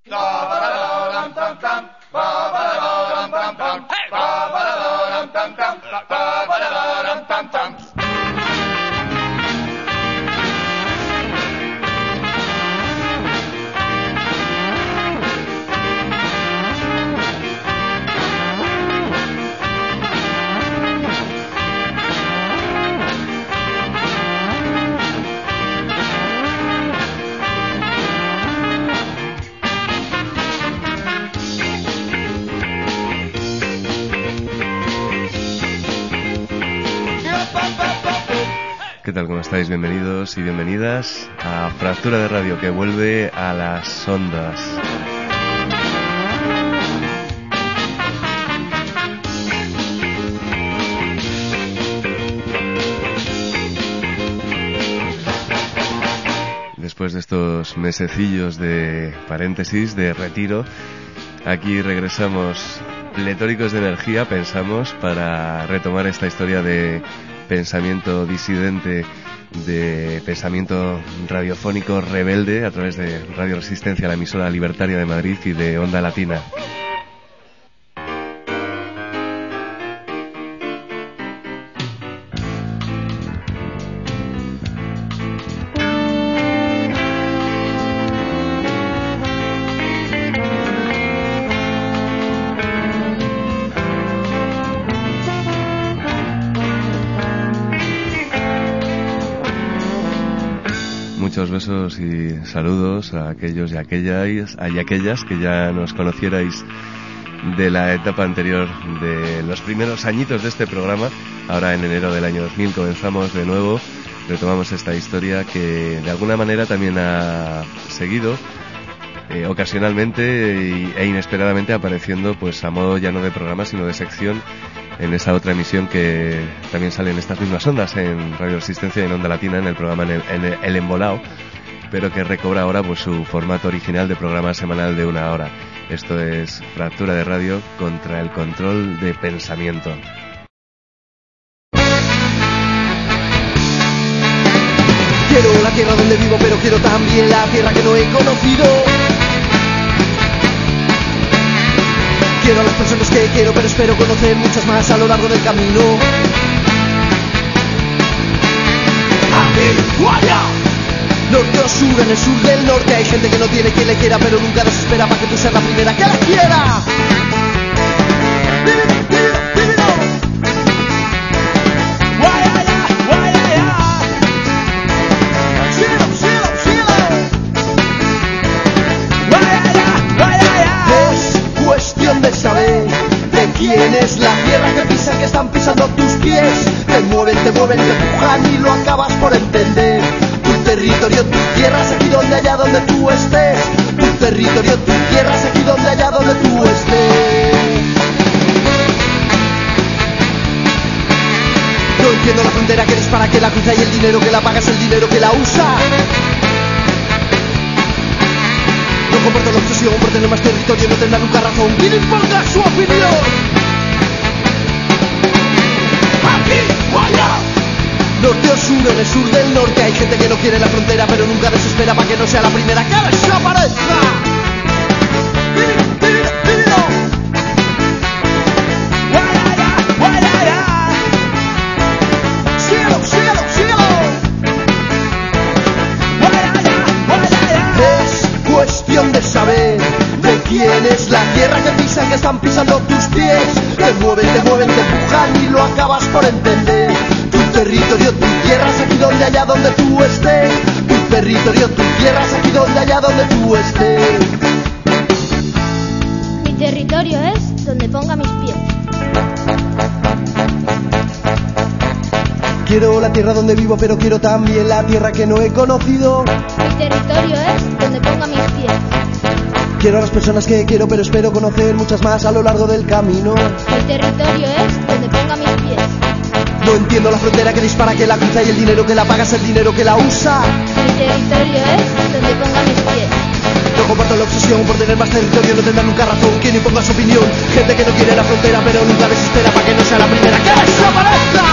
¿Qué tal? ¿Cómo estáis? Bienvenidos y bienvenidas a Fractura de Radio, que vuelve a las ondas. Después de estos mesecillos de paréntesis, de retiro, aquí regresamos pletóricos de energía, pensamos, para retomar esta historia de pensamiento disidente, de pensamiento radiofónico rebelde a través de Radio Resistencia, la emisora libertaria de Madrid, y de Onda Latina. Muchos besos y saludos a aquellos y aquellas que ya nos conocierais de la etapa anterior, de los primeros añitos de este programa. Ahora en enero del año 2000 comenzamos de nuevo, retomamos esta historia que de alguna manera también ha seguido ocasionalmente e inesperadamente apareciendo, pues a modo ya no de programa sino de sección, en esa otra emisión que también sale en estas mismas ondas, en Radio Resistencia y en Onda Latina, en el programa en El Embolao, pero que recobra ahora pues su formato original de programa semanal de 1 hora. Esto es Fractura de Radio contra el control de pensamiento. Quiero la tierra donde vivo, pero quiero también la tierra que no he conocido. Quiero a las personas que quiero, pero espero conocer muchas más a lo largo del camino. Aquí o allá, norte o sur, en el sur del norte hay gente que no tiene quien le quiera, pero nunca desespera para que tú seas la primera que la quiera. De saber de quién es la tierra que pisan, que están pisando tus pies. Te mueven, te empujan y lo acabas por entender. Tu territorio, tu tierra es aquí donde allá donde tú estés. Tu territorio, tu tierra es aquí donde allá donde tú estés. No entiendo la frontera que dispara, que la cruza, y el dinero que la paga es el dinero que la usa. No comparto la obsesión por tener más territorio, no tendrá nunca razón. ¿Quién importa su opinión? Aquí o allá, norte o sur, en el sur del norte hay gente que no quiere la frontera, pero nunca desespera para que no sea la primera que desaparezca. Síguelo, síguelo, síguelo. Cuestión de saber de quién es la tierra que pisan, que están pisando tus pies. Te mueven, te empujan y lo acabas por entender. Tu territorio, tu tierra es aquí donde allá donde tú estés. Tu territorio, tu tierra es aquí donde allá donde tú estés. Mi territorio es donde ponga mis pies. Quiero la tierra donde vivo, pero quiero también la tierra que no he conocido. Mi territorio es donde ponga mis pies. Quiero a las personas que quiero, pero espero conocer muchas más a lo largo del camino. Mi territorio es donde ponga mis pies. No entiendo la frontera que dispara, que la cruza, y el dinero que la paga es el dinero que la usa. Mi territorio es donde ponga mis pies. No comparto la obsesión por tener más territorio, no tendrá nunca razón quien imponga su opinión. Gente que no quiere la frontera, pero nunca desespera para que no sea la primera que desaparezca.